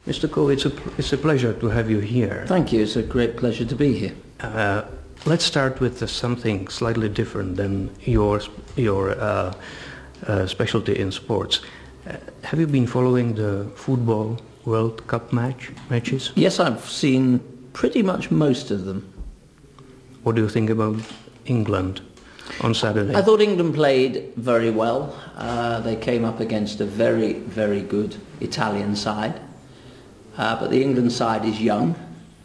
Mr. Coe, it's a pleasure to have you here. Thank you. It's a great pleasure to be here. Let's start with something slightly different than your specialty in sports. Have you been following the football World Cup matches? Yes, I've seen pretty much most of them. What do you think about England on Saturday? I thought England played very well. They came up against a very, very good Italian side. But the England side is young,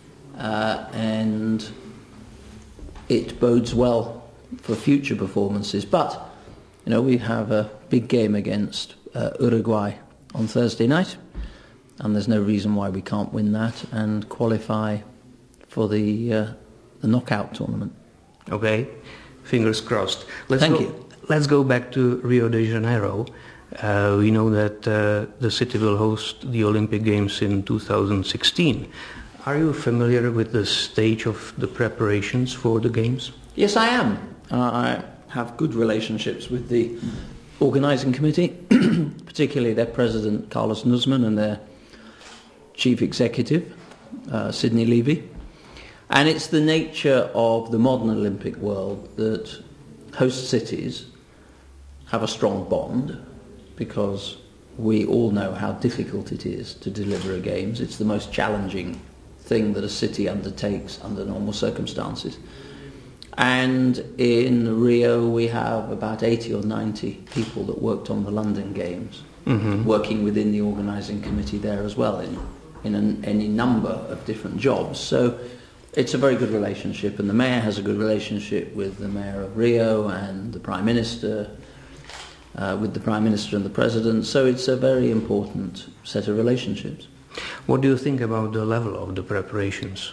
and it bodes well for future performances. But, you know, we have a big game against Uruguay on Thursday night, and there's no reason why we can't win that and qualify for the knockout tournament. Okay, fingers crossed. Thank you. Let's go back to Rio de Janeiro. We know that the city will host the Olympic Games in 2016. Are you familiar with the stage of the preparations for the Games? Yes, I am. I have good relationships with the organising committee, particularly their president, Carlos Nuzman, and their chief executive, Sidney Levy. And it's the nature of the modern Olympic world that host cities have a strong bond, because we all know how difficult it is to deliver a Games. It's the most challenging thing that a city undertakes under normal circumstances. And in Rio we have about 80 or 90 people that worked on the London Games, working within the organising committee there as well in any number of different jobs. So it's a very good relationship, and the mayor has a good relationship with the mayor of Rio and the Prime Minister, with the Prime Minister and the President, so it's a very important set of relationships. What do you think about the level of the preparations?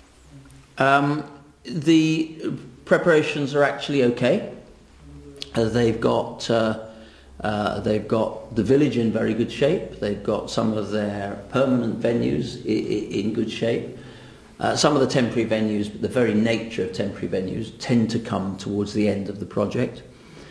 The preparations are actually okay. They've got the village in very good shape. They've got some of their permanent venues in good shape. Some of the temporary venues, but the very nature of temporary venues, tend to come towards the end of the project.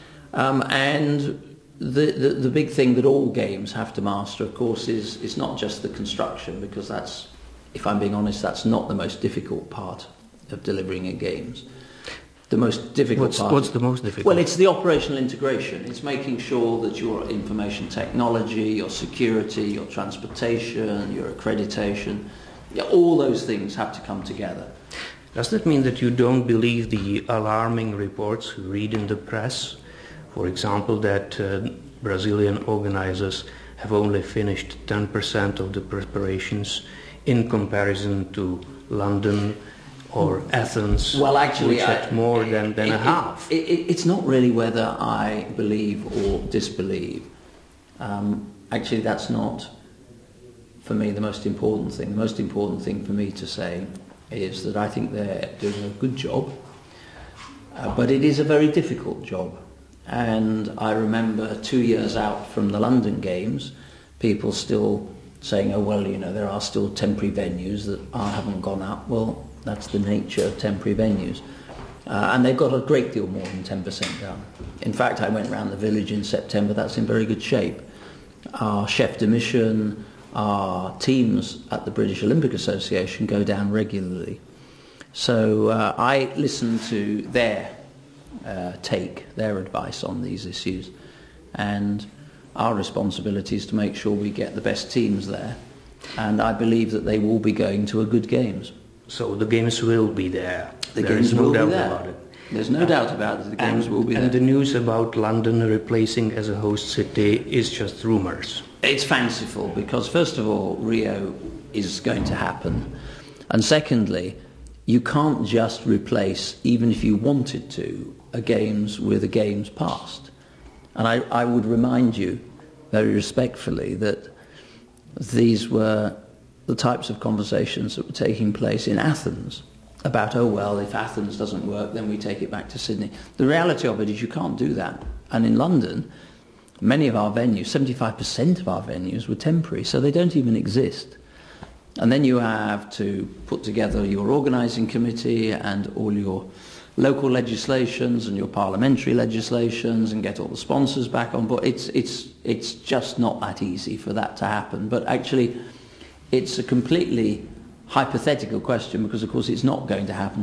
And the big thing that all games have to master, of course, is not just the construction, because that's, if I'm being honest, that's not the most difficult part of delivering a Games. The most difficult part... What's the most difficult? Well, it's the operational integration. It's making sure that your information technology, your security, your transportation, your accreditation, all those things have to come together. Does that mean that you don't believe the alarming reports we read in the press? For example, that Brazilian organisers have only finished 10% of the preparations in comparison to London or Athens, well, actually, which had more than a half. It's not really whether I believe or disbelieve. Actually, that's not, for me, the most important thing. The most important thing for me to say is that I think they're doing a good job, but it is a very difficult job. And I remember 2 years out from the London Games, people still saying, oh, well, you know, there are still temporary venues that haven't gone up. Well, that's the nature of temporary venues. And they've got a great deal more than 10% down. In fact, I went around the village in September. That's in very good shape. Our chef de mission, our teams at the British Olympic Association go down regularly. So I listen to their their advice on these issues, and our responsibility is to make sure we get the best teams there, and I believe that they will be going to a good Games. So the Games will be there. There is no doubt about it. There's no doubt about it. The Games will be there. And the news about London replacing as a host city is just rumours. It's fanciful, because first of all, Rio is going to happen, and secondly, you can't just replace, even if you wanted to, a Games with a Games past. And I would remind you very respectfully that these were the types of conversations that were taking place in Athens about, oh well, if Athens doesn't work, then we take it back to Sydney. The reality of it is you can't do that. And in London, many of our venues, 75% of our venues were temporary, so they don't even exist. And then you have to put together your organising committee and all your local legislations and your parliamentary legislations and get all the sponsors back on board. It's just not that easy for that to happen. But actually, it's a completely hypothetical question because, of course, it's not going to happen.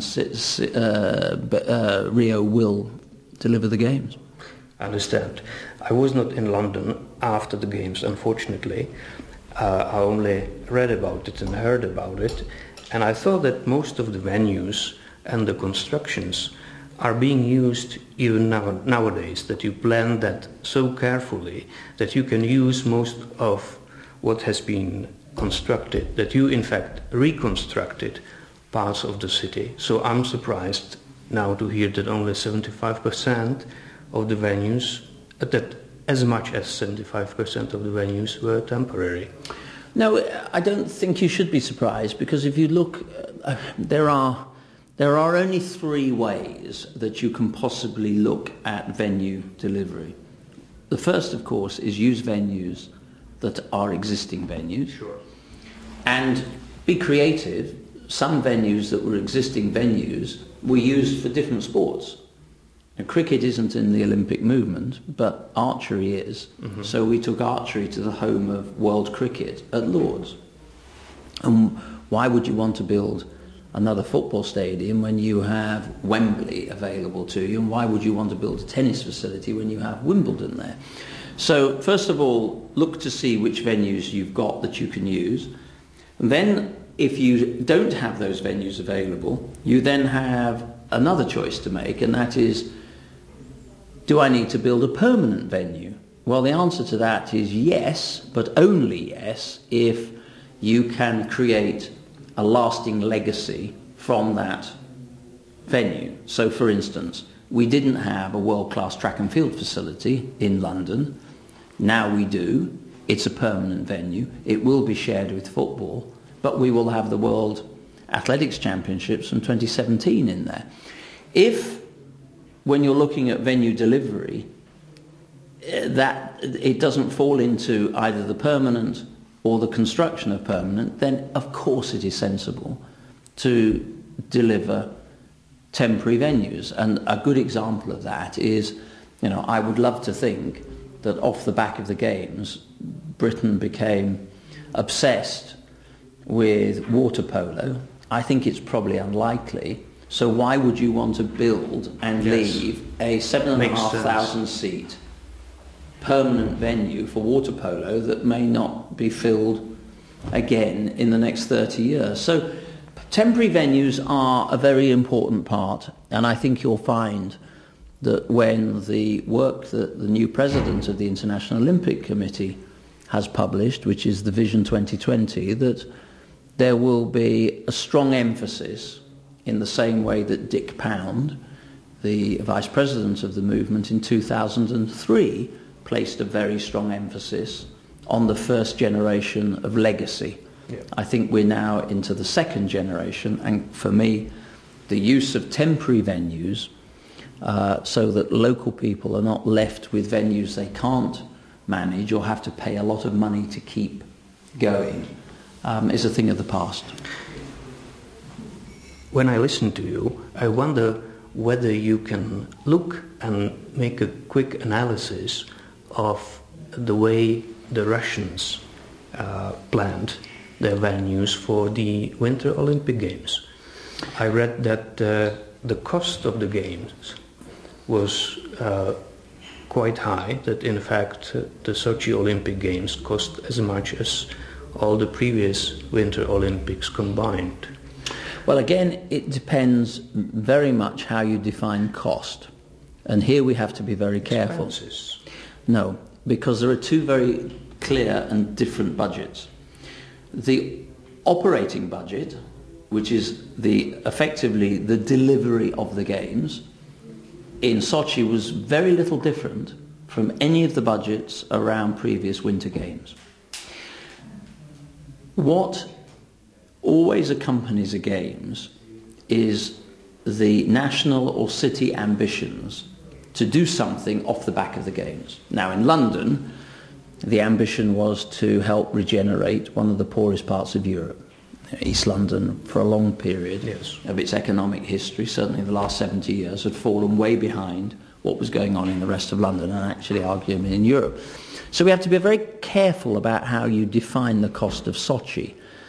But Rio will deliver the games. I understand. I was not in London after the games, unfortunately. I only read about it and heard about it, and I thought that most of the venues and the constructions are being used even nowadays, that you plan that so carefully that you can use most of what has been constructed, that you in fact reconstructed parts of the city. So I'm surprised now to hear that only 75% of the venues, that as much as 75% of the venues were temporary. No, I don't think you should be surprised, because if you look, there are only three ways that you can possibly look at venue delivery. The first, of course, is use venues that are existing venues. Sure. And be creative. Some venues that were existing venues were used for different sports. Now, cricket isn't in the Olympic movement, but archery is. Mm-hmm. So we took archery to the home of world cricket at Lord's. And why would you want to build another football stadium when you have Wembley available to you? And why would you want to build a tennis facility when you have Wimbledon there? So first of all, look to see which venues you've got that you can use. And then if you don't have those venues available, you then have another choice to make, and that is, do I need to build a permanent venue? Well, the answer to that is yes, but only yes, if you can create a lasting legacy from that venue. So, for instance, we didn't have a world-class track and field facility in London. Now we do. It's a permanent venue. It will be shared with football, but we will have the World Athletics Championships from 2017 in there. If, when you're looking at venue delivery, that it doesn't fall into either the permanent or the construction of permanent, then of course it is sensible to deliver temporary venues. And a good example of that is, I would love to think that off the back of the Games, Britain became obsessed with water polo. I think it's probably unlikely. So why would you want to build and leave a 7,500 seat permanent venue for water polo that may not be filled again in the next 30 years? So temporary venues are a very important part, and I think you'll find that when the work that the new president of the International Olympic Committee has published, which is the Vision 2020, that there will be a strong emphasis, in the same way that Dick Pound, the vice president of the movement in 2003, placed a very strong emphasis on the first generation of legacy. Yeah. I think we're now into the second generation, and for me, the use of temporary venues so that local people are not left with venues they can't manage or have to pay a lot of money to keep going is a thing of the past. When I listen to you, I wonder whether you can look and make a quick analysis of the way the Russians planned their venues for the Winter Olympic Games. I read that the cost of the Games was quite high, that in fact the Sochi Olympic Games cost as much as all the previous Winter Olympics combined. Well, again, it depends very much how you define cost. And here we have to be very careful. Expenses. No, because there are two very clear and different budgets. The operating budget, which is effectively the delivery of the Games, in Sochi was very little different from any of the budgets around previous Winter Games. What always accompanies a Games is the national or city ambitions to do something off the back of the Games. Now in London, the ambition was to help regenerate one of the poorest parts of Europe. East London, for a long period of its economic history, certainly the last 70 years, had fallen way behind what was going on in the rest of London and actually arguably in Europe. So we have to be very careful about how you define the cost of Sochi.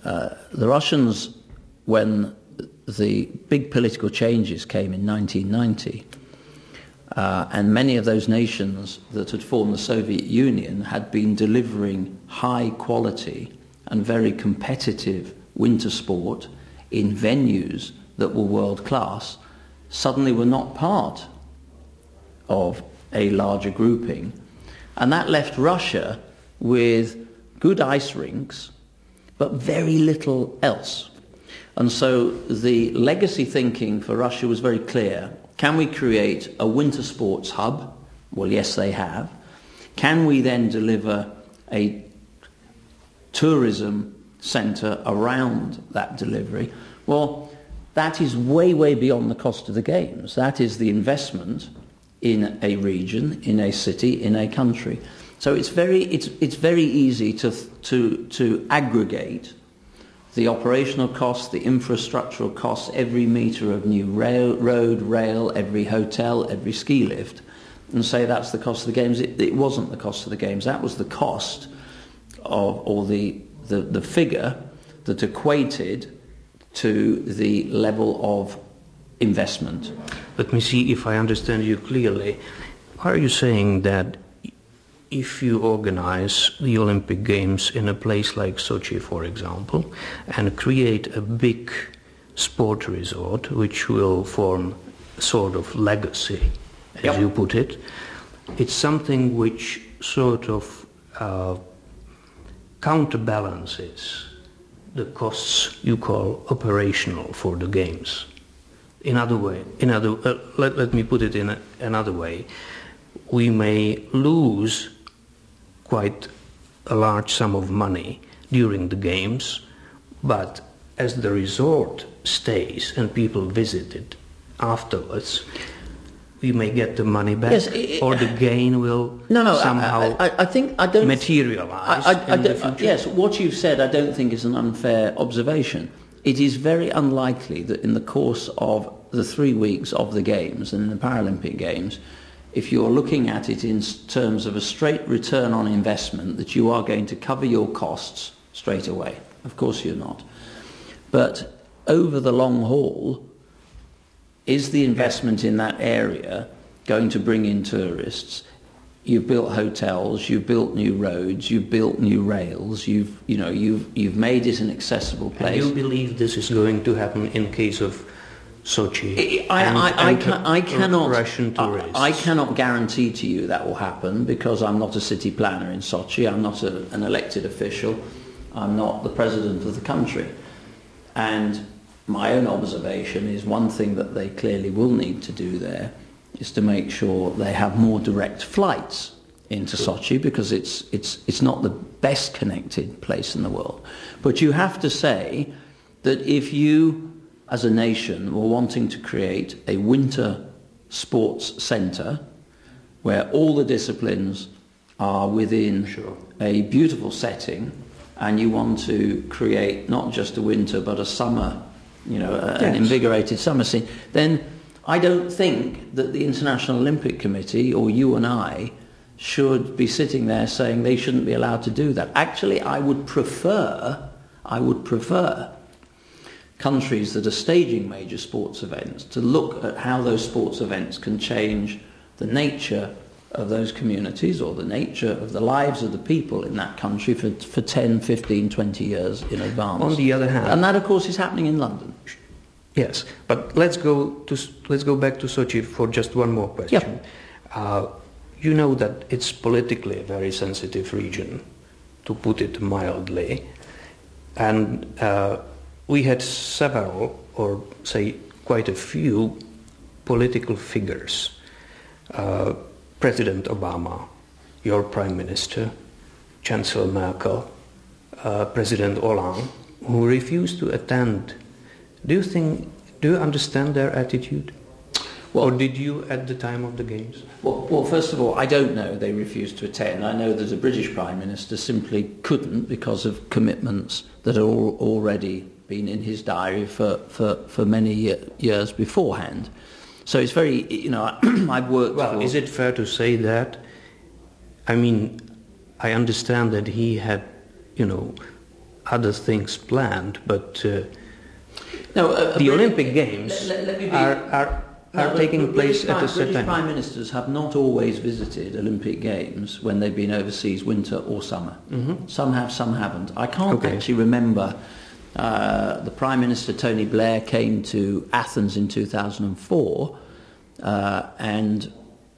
the Russians, when the big political changes came in 1990, and many of those nations that had formed the Soviet Union had been delivering high quality and very competitive winter sport in venues that were world class, suddenly were not part of a larger grouping. And that left Russia with good ice rinks, but very little else. And so the legacy thinking for Russia was very clear. Can we create a winter sports hub? Well, yes, they have. Can we then deliver a tourism centre around that delivery? Well, that is way, way beyond the cost of the games. That is the investment in a region, in a city, in a country. So it's very easy to aggregate the operational costs, the infrastructural costs, every metre of new road, rail, every hotel, every ski lift, and say that's the cost of the games. It wasn't the cost of the games. That was the cost of, or the figure that equated to the level of investment. Let me see if I understand you clearly. Are you saying that if you organize the Olympic Games in a place like Sochi, for example, and create a big sport resort, which will form a sort of legacy, as you put it, it's something which sort of counterbalances the costs you call operational for the games. Let me put it in another way. We may lose quite a large sum of money during the games, but as the resort stays and people visit it afterwards, we may get the money back, or the gain will somehow materialize in the future. Yes, what you've said I don't think is an unfair observation. It is very unlikely that in the course of the 3 weeks of the Games and the Paralympic Games, if you're looking at it in terms of a straight return on investment, that you are going to cover your costs straight away. Of course you're not. But over the long haul, is the investment in that area going to bring in tourists? You've built hotels, you've built new roads, you've built new rails, you've made it an accessible place. And you believe this is going to happen in case of Sochi Russian tourists? I cannot guarantee to you that will happen, because I'm not a city planner in Sochi, I'm not an elected official, I'm not the president of the country. And my own observation is one thing that they clearly will need to do there is to make sure they have more direct flights into Sochi, because it's not the best connected place in the world. But you have to say that if you, as a nation, were wanting to create a winter sports centre where all the disciplines are within a beautiful setting, and you want to create not just a winter but a summer, an invigorated summer scene, then I don't think that the International Olympic Committee or you and I should be sitting there saying they shouldn't be allowed to do that. Actually, I would prefer countries that are staging major sports events to look at how those sports events can change the nature of those communities or the nature of the lives of the people in that country for 10, 15, 20 years in advance. On the other hand... And that, of course, is happening in London. Yes, but let's go back to Sochi for just one more question. Yeah. You know that it's politically a very sensitive region, to put it mildly, and we had several, or say quite a few, political figures. President Obama, your Prime Minister, Chancellor Merkel, President Hollande, who refused to attend. Do you understand their attitude? Or did you at the time of the Games? Well, first of all, I don't know they refused to attend. I know that the British Prime Minister simply couldn't because of commitments that are already been in his diary for many years beforehand. So it's very, I've worked... Well, is it fair to say that? I mean, I understand that he had, other things planned, but the Olympic Games are taking place at a certain British time. Prime Ministers have not always visited Olympic Games when they've been overseas, winter or summer. Mm-hmm. Some have, some haven't. I can't actually remember. The Prime Minister, Tony Blair, came to Athens in 2004, and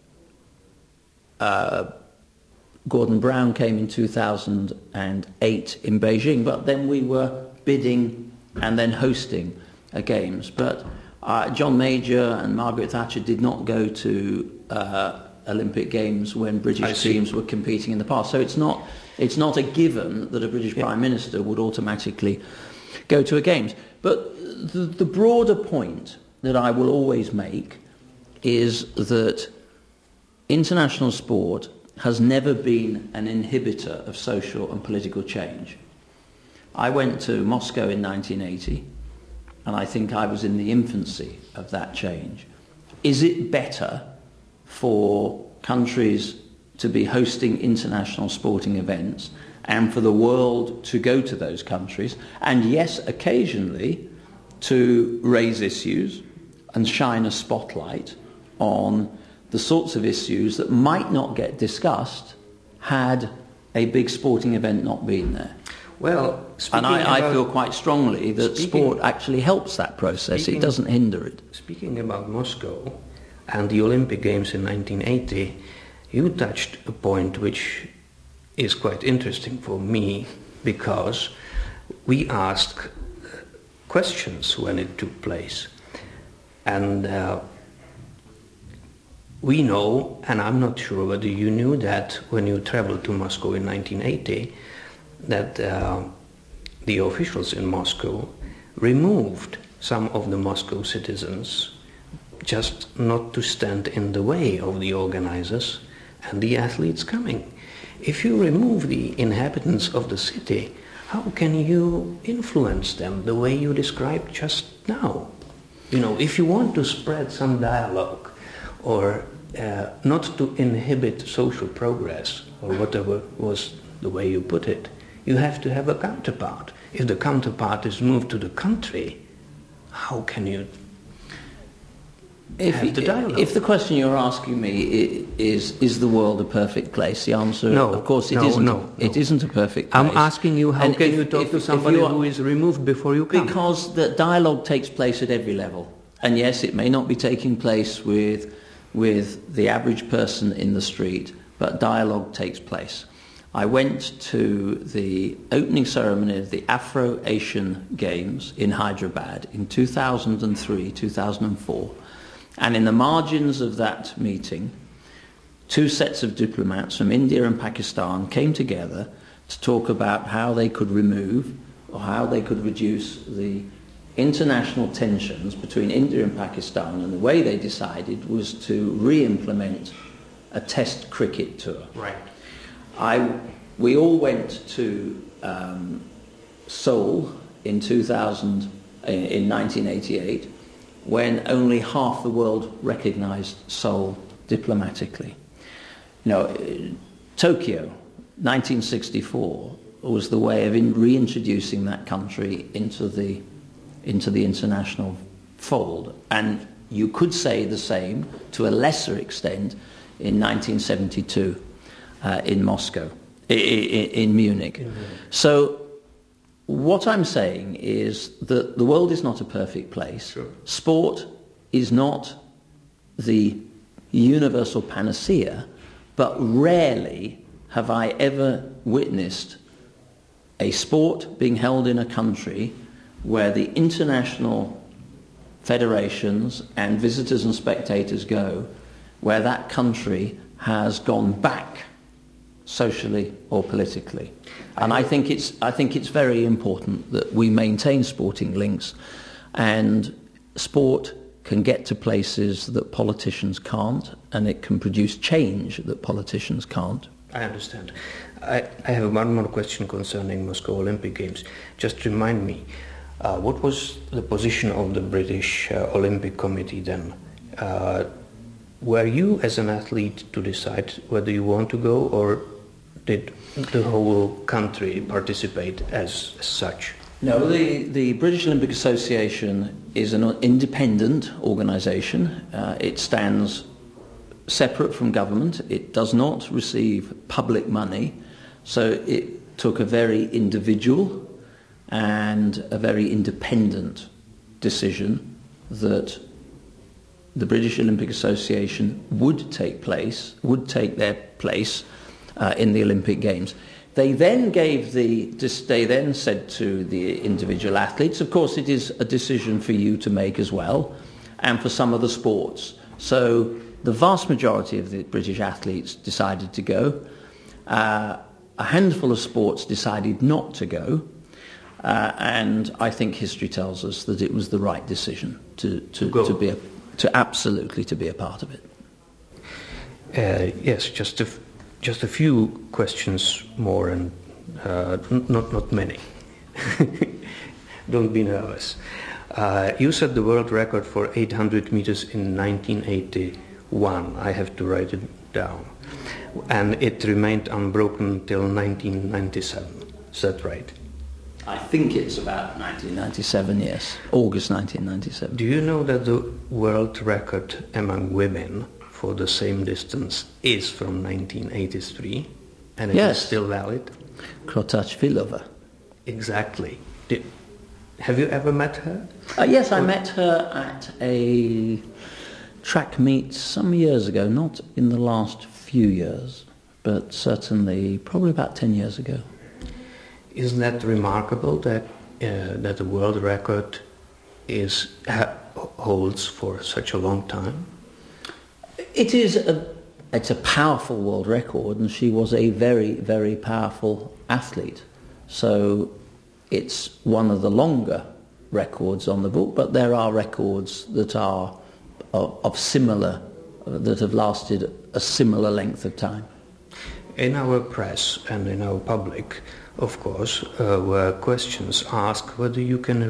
Gordon Brown came in 2008 in Beijing, but then we were bidding and then hosting Games. But John Major and Margaret Thatcher did not go to Olympic Games when British teams were competing in the past. So it's not a given that a British Prime Minister would automatically go to a Games. But the broader point that I will always make is that international sport has never been an inhibitor of social and political change. I went to Moscow in 1980, and I think I was in the infancy of that change. Is it better for countries to be hosting international sporting events and for the world to go to those countries, and yes, occasionally to raise issues and shine a spotlight on the sorts of issues that might not get discussed had a big sporting event not been there? Well, and I feel quite strongly that sport actually helps that process. It doesn't hinder it. Speaking about Moscow and the Olympic Games in 1980, you touched a point which is quite interesting for me, because we asked questions when it took place. And we know, and I'm not sure whether you knew that when you traveled to Moscow in 1980, that the officials in Moscow removed some of the Moscow citizens just not to stand in the way of the organizers and the athletes coming. If you remove the inhabitants of the city, how can you influence them the way you described just now? You know, if you want to spread some dialogue or not to inhibit social progress, or whatever was the way you put it, you have to have a counterpart. If the counterpart is moved to the country, how can you have the dialogue? If the question you're asking me is the world a perfect place, the answer, no, of course, it isn't. It isn't a perfect place. I'm asking you, how can you talk to somebody who is removed before you come? Because the dialogue takes place at every level. And yes, it may not be taking place with the average person in the street, but dialogue takes place. I went to the opening ceremony of the Afro-Asian Games in Hyderabad in 2003, 2004, and in the margins of that meeting, two sets of diplomats from India and Pakistan came together to talk about how they could remove or how they could reduce the international tensions between India and Pakistan, and the way they decided was to re-implement a test cricket tour. Right. We all went to Seoul in 1988, when only half the world recognised Seoul diplomatically. You know, Tokyo, 1964, was the way of reintroducing that country into the international fold, and you could say the same to a lesser extent in 1972 in Moscow, in Munich. So what I'm saying is that the world is not a perfect place. Sure. Sport is not the universal panacea, but rarely have I ever witnessed a sport being held in a country where the international federations and visitors and spectators go, where that country has gone back socially or politically. And I think it's very important that we maintain sporting links, and sport can get to places that politicians can't, and it can produce change that politicians can't. I understand. I have one more question concerning Moscow Olympic Games. Just remind me, what was the position of the British Olympic Committee then? Were you as an athlete to decide whether you want to go, or did the whole country participate as such? No, the British Olympic Association is an independent organisation. It stands separate from government. It does not receive public money. So it took a very individual and a very independent decision that the British Olympic Association would take their place in the Olympic Games. They then said to the individual athletes, of course it is a decision for you to make as well, and for some of the sports. So the vast majority of the British athletes decided to go. A handful of sports decided not to go. And I think history tells us that it was the right decision to absolutely be a part of it. Yes, just a few questions more, and not many. Don't be nervous. You set the world record for 800 meters in 1981. I have to write it down. And it remained unbroken till 1997. Is that right? I think it's about 1997, yes. August 1997. Do you know that the world record among women for the same distance is from 1983? And it is still valid? Krotachvilova. Exactly. Have you ever met her? Yes, I met her at a track meet some years ago, not in the last few years, but certainly probably about 10 years ago. Isn't that remarkable that the world record holds for such a long time? It's a powerful world record, and she was a very, very powerful athlete. So it's one of the longer records on the book, but there are records that are that have lasted a similar length of time. In our press and in our public, of course, were questions asked whether you can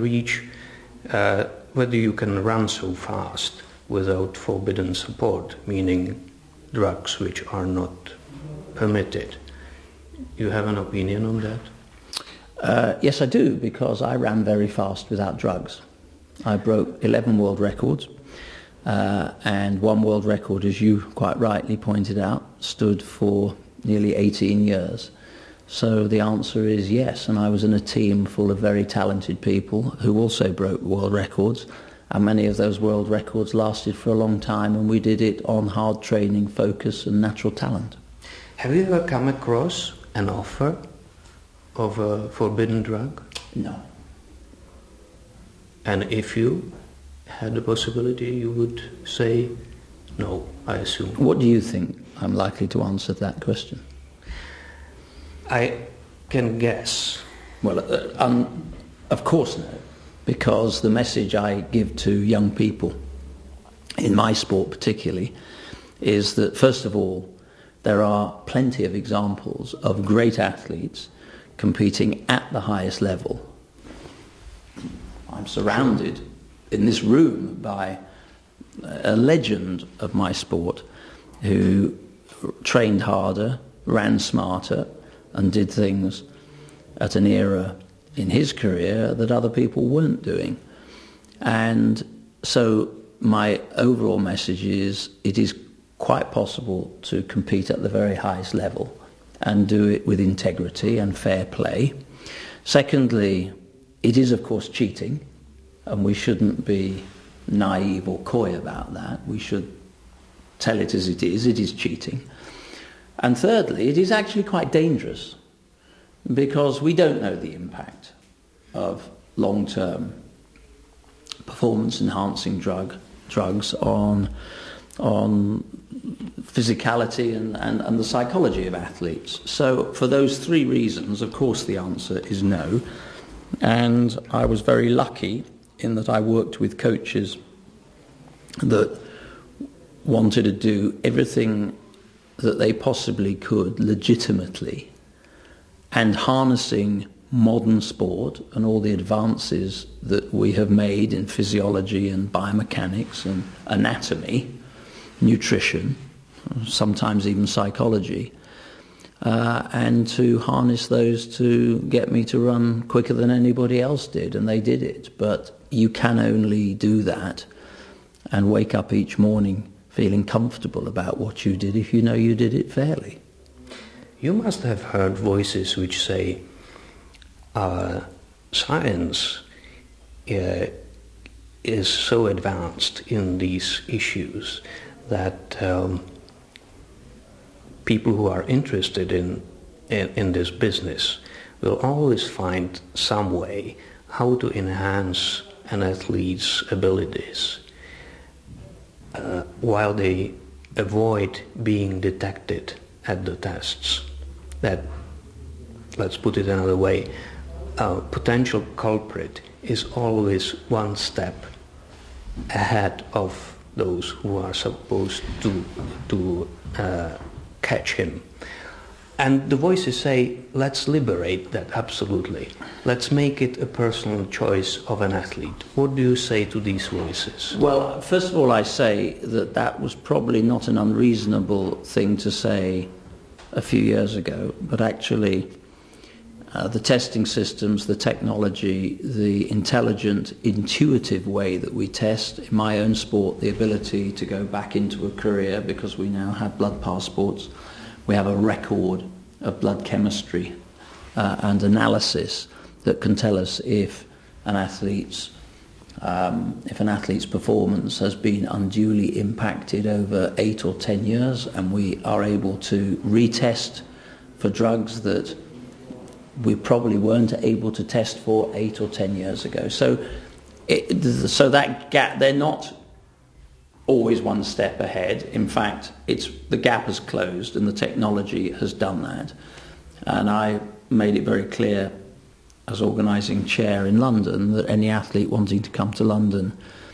run so fast without forbidden support, meaning drugs which are not permitted. You have an opinion on that? Yes, I do, because I ran very fast without drugs. I broke 11 world records, and one world record, as you quite rightly pointed out, stood for nearly 18 years. So the answer is yes, and I was in a team full of very talented people who also broke world records, and many of those world records lasted for a long time, and we did it on hard training, focus and natural talent. Have you ever come across an offer of a forbidden drug? No. And if you had the possibility, you would say no, I assume. What do you think I'm likely to answer that question? I can guess. Well, of course no, because the message I give to young people, in my sport particularly, is that first of all, there are plenty of examples of great athletes competing at the highest level. I'm surrounded in this room by a legend of my sport who trained harder, ran smarter, and did things at an era in his career that other people weren't doing. And so my overall message is it is quite possible to compete at the very highest level and do it with integrity and fair play. Secondly, it is of course cheating, and we shouldn't be naive or coy about that. We should tell it as it is cheating. And thirdly, it is actually quite dangerous, because we don't know the impact of long-term performance-enhancing drugs on physicality and the psychology of athletes. So for those three reasons, of course the answer is no. And I was very lucky in that I worked with coaches that wanted to do everything that they possibly could legitimately, and harnessing modern sport and all the advances that we have made in physiology and biomechanics and anatomy, nutrition, sometimes even psychology, and to harness those to get me to run quicker than anybody else did, and they did it. But you can only do that and wake up each morning feeling comfortable about what you did if you know you did it fairly. You must have heard voices which say science is so advanced in these issues that people who are interested in this business will always find some way how to enhance an athlete's abilities while they avoid being detected at the tests. That, let's put it another way, a potential culprit is always one step ahead of those who are supposed to catch him. And the voices say, let's liberate that, absolutely. Let's make it a personal choice of an athlete. What do you say to these voices? Well, first of all, I say that that was probably not an unreasonable thing to say a few years ago, but actually the testing systems, the technology, the intelligent, intuitive way that we test, in my own sport, the ability to go back into a career because we now have blood passports. We have a record of blood chemistry and analysis that can tell us if an athlete's performance has been unduly impacted over 8 or 10 years, and we are able to retest for drugs that we probably weren't able to test for 8 or 10 years ago. So that gap, they're not always one step ahead. In fact, the gap has closed and the technology has done that. And I made it very clear as organising chair in London that any athlete wanting to come to London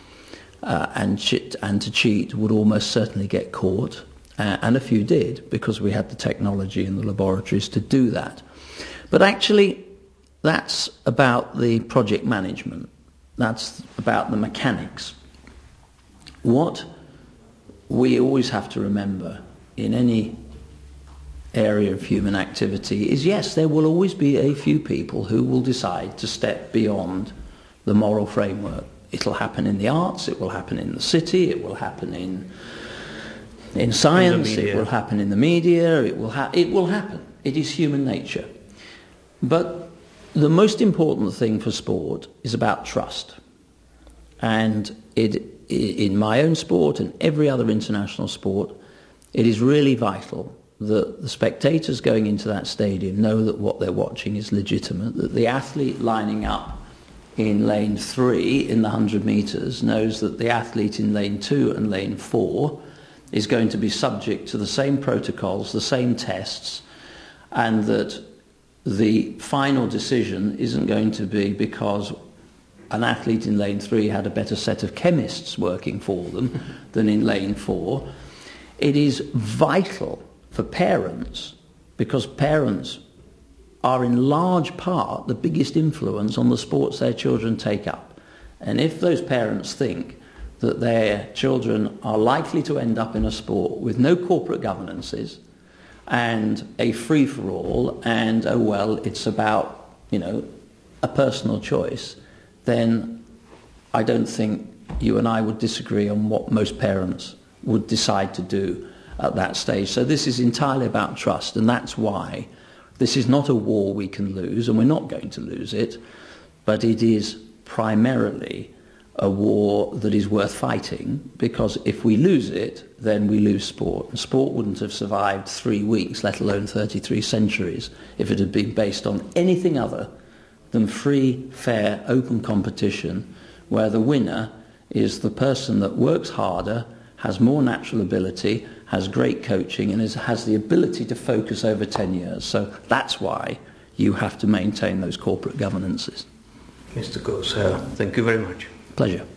and to cheat would almost certainly get caught. And a few did, because we had the technology in the laboratories to do that. But actually, that's about the project management. That's about the mechanics. What we always have to remember in any area of human activity is, yes, there will always be a few people who will decide to step beyond the moral framework. It'll happen in the arts, it will happen in the city, it will happen in science, it will happen in the media, it will happen. It is human nature. But the most important thing for sport is about trust. And in my own sport and every other international sport, it is really vital that the spectators going into that stadium know that what they're watching is legitimate, that the athlete lining up in lane 3 in the 100 metres knows that the athlete in lane 2 and lane 4 is going to be subject to the same protocols, the same tests, and that the final decision isn't going to be because an athlete in lane 3 had a better set of chemists working for them than in lane 4. It is vital for parents, because parents are in large part the biggest influence on the sports their children take up. And if those parents think that their children are likely to end up in a sport with no corporate governances and a free-for-all and, oh well, it's about, a personal choice, then I don't think you and I would disagree on what most parents would decide to do at that stage. So this is entirely about trust, and that's why this is not a war we can lose, and we're not going to lose it, but it is primarily a war that is worth fighting, because if we lose it, then we lose sport. And sport wouldn't have survived 3 weeks, let alone 33 centuries, if it had been based on anything other than free, fair, open competition, where the winner is the person that works harder, has more natural ability, has great coaching, and has the ability to focus over 10 years. So that's why you have to maintain those corporate governances. Mr. Kosel, thank you very much. Pleasure.